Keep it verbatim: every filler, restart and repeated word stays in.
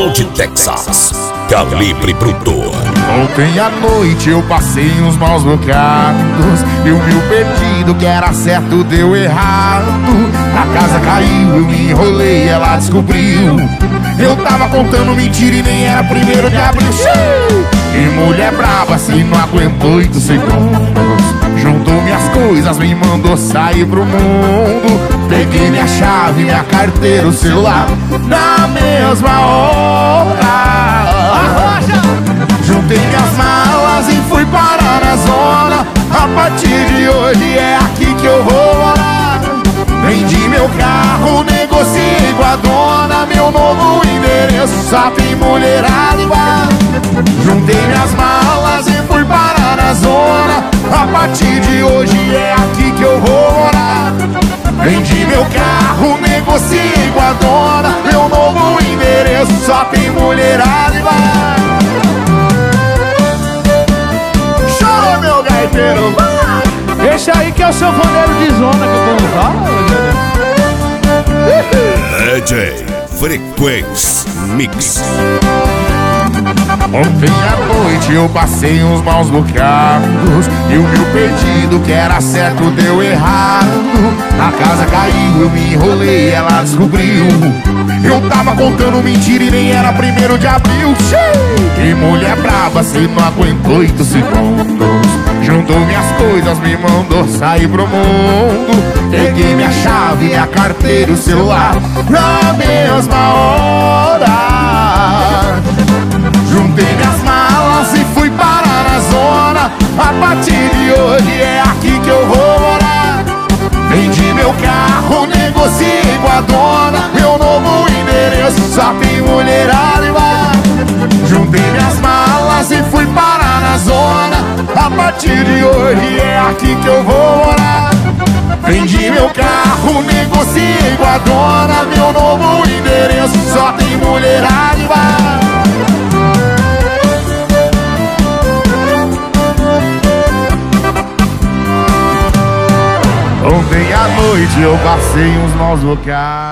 direto de Texas, Calibre Bruto. Ontem à noite eu passei uns maus bocados e o meu pedido que era certo deu errado. A casa caiu, eu me enrolei, ela descobriu. Eu tava contando mentira e nem era primeiro de abril. Que mulher brava, assim não aguentou oito segundos. Juntou minhas coisas, me mandou sair pro mundo. Peguei minha chave, minha carteira, o celular na mesma hora. Juntei minhas malas e fui parar na zona. A partir de hoje é aqui que eu vou morar. Vendi meu carro, negociei com a dona. Meu novo endereço só tem mulherada igual. Juntei minhas malas e fui parar na zona. A partir de hoje é aqui que eu vou morar. Vendi meu carro, negociei com a dona. Meu novo endereço só tem mulherada igual. Chora, meu gaiteiro, vai! Esse aí que é o seu sanfoneiro de zona que eu vou usar. D J Frequência Mix. Ontem à noite eu passei uns maus bocados e o meu pedido que era certo deu errado. A casa caiu, eu me enrolei, ela descobriu. Eu tava contando mentira e nem era primeiro de abril. Que mulher brava, cê não aguentou oito segundos. Juntou minhas coisas, me mandou sair pro mundo. Peguei minha chave, minha carteira e o celular na mesma hora. Juntei minhas malas e fui parar na zona. A partir de hoje é aqui que eu vou morar. Vendi meu carro, negociei com a dona. Meu novo endereço só tem mulherada e bar. Juntei minhas malas e fui parar na zona. A partir de hoje é aqui que eu vou morar. Vendi meu carro, negociei com a dona. Meu novo endereço só tem mulherada e bar. Ontem à noite eu passei uns maus bocados.